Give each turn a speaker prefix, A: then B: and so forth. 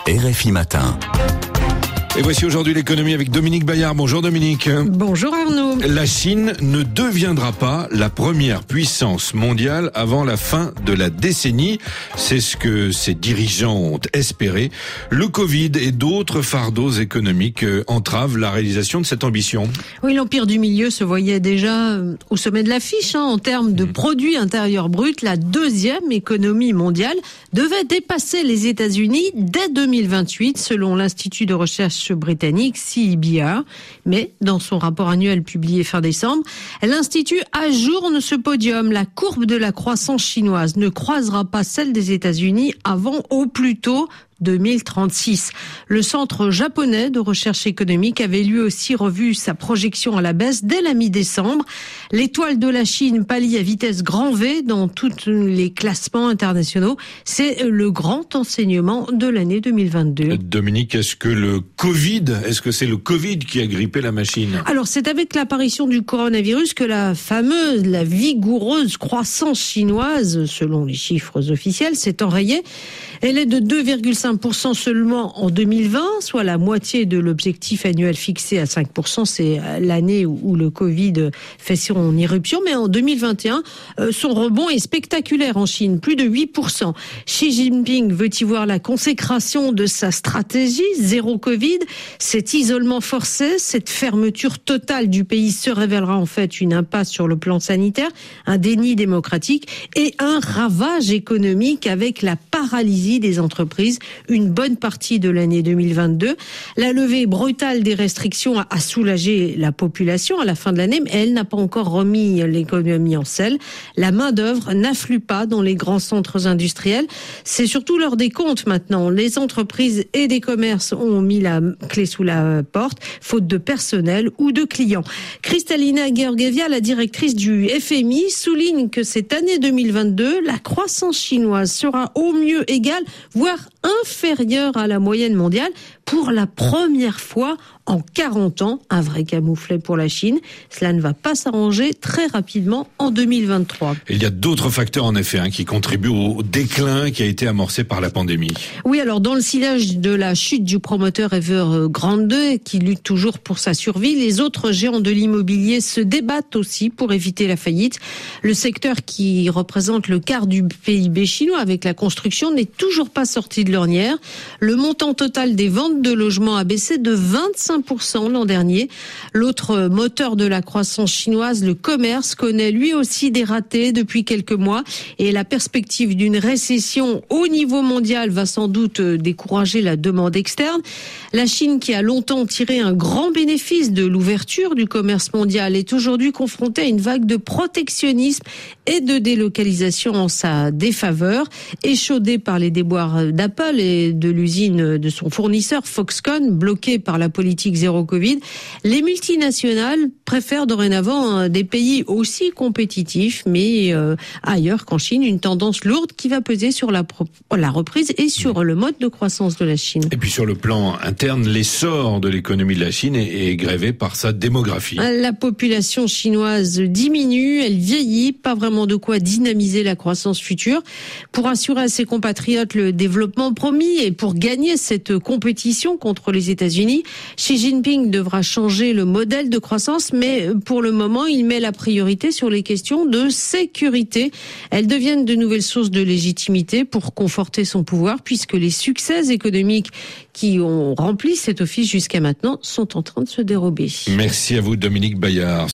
A: RFI Matin.
B: Et voici aujourd'hui l'économie avec Dominique Bayard. Bonjour Dominique.
C: Bonjour Arnaud.
B: La Chine ne deviendra pas la première puissance mondiale avant la fin de la décennie. C'est ce que ses dirigeants ont espéré. Le Covid et d'autres fardeaux économiques entravent la réalisation de cette ambition.
C: Oui, l'empire du milieu se voyait déjà au sommet de l'affiche. En termes de produit intérieur brut, la deuxième économie mondiale devait dépasser les États-Unis dès 2028, selon l'Institut de recherche britannique CEBR. Mais dans son rapport annuel publié fin décembre, l'Institut ajourne ce podium. La courbe de la croissance chinoise ne croisera pas celle des États-Unis avant au plus tôt 2036. Le centre japonais de recherche économique avait lui aussi revu sa projection à la baisse dès la mi-décembre. L'étoile de la Chine pâlit à vitesse grand V dans tous les classements internationaux. C'est le grand enseignement de l'année 2022.
B: Dominique, est-ce que c'est le Covid qui a grippé la machine?
C: Alors, c'est avec l'apparition du coronavirus que la vigoureuse croissance chinoise, selon les chiffres officiels, s'est enrayée. Elle est de 2,5% seulement en 2020, soit la moitié de l'objectif annuel fixé à 5%. C'est l'année où le Covid fait son irruption. Mais en 2021, son rebond est spectaculaire en Chine, plus de 8%. Xi Jinping veut y voir la consécration de sa stratégie zéro Covid. Cet isolement forcé, cette fermeture totale du pays se révélera en fait une impasse sur le plan sanitaire, un déni démocratique et un ravage économique avec la paralysie des entreprises une bonne partie de l'année 2022. La levée brutale des restrictions a soulagé la population à la fin de l'année, mais elle n'a pas encore remis l'économie en selle. La main-d'œuvre n'afflue pas dans les grands centres industriels. C'est surtout l'heure des comptes maintenant. Les entreprises et des commerces ont mis la clé sous la porte, faute de personnel ou de clients. Kristalina Georgieva, la directrice du FMI, souligne que cette année 2022, la croissance chinoise sera au mieux égale, voire inférieure à la moyenne mondiale pour la première fois en 40 ans. Un vrai camouflet pour la Chine. Cela ne va pas s'arranger très rapidement en 2023.
B: Il y a d'autres facteurs en effet qui contribuent au déclin qui a été amorcé par la pandémie.
C: Oui, alors dans le sillage de la chute du promoteur Evergrande qui lutte toujours pour sa survie, les autres géants de l'immobilier se débattent aussi pour éviter la faillite. Le secteur qui représente le quart du PIB chinois avec la construction n'est toujours pas sorti de l'ornière. Le montant total des ventes de logements a baissé de 25% l'an dernier. L'autre moteur de la croissance chinoise, le commerce, connaît lui aussi des ratés depuis quelques mois et la perspective d'une récession au niveau mondial va sans doute décourager la demande externe. La Chine, qui a longtemps tiré un grand bénéfice de l'ouverture du commerce mondial, est aujourd'hui confrontée à une vague de protectionnisme et de délocalisation en sa défaveur, échaudée par les déboires d'Apple et de l'usine de son fournisseur Foxconn, bloquée par la politique zéro Covid. Les multinationales préfèrent dorénavant des pays aussi compétitifs, mais ailleurs qu'en Chine, une tendance lourde qui va peser sur la reprise et sur le mode de croissance de la Chine.
B: Et puis sur le plan interne, l'essor de l'économie de la Chine est grévé par sa démographie.
C: La population chinoise diminue, elle vieillit, pas vraiment de quoi dynamiser la croissance future. Pour assurer à ses compatriotes le développement promis et pour gagner cette compétition contre les États-Unis, Xi Jinping devra changer le modèle de croissance, mais pour le moment, il met la priorité sur les questions de sécurité. Elles deviennent de nouvelles sources de légitimité pour conforter son pouvoir, puisque les succès économiques qui ont rempli cet office jusqu'à maintenant sont en train de se dérober.
B: Merci à vous, Dominique Bayard.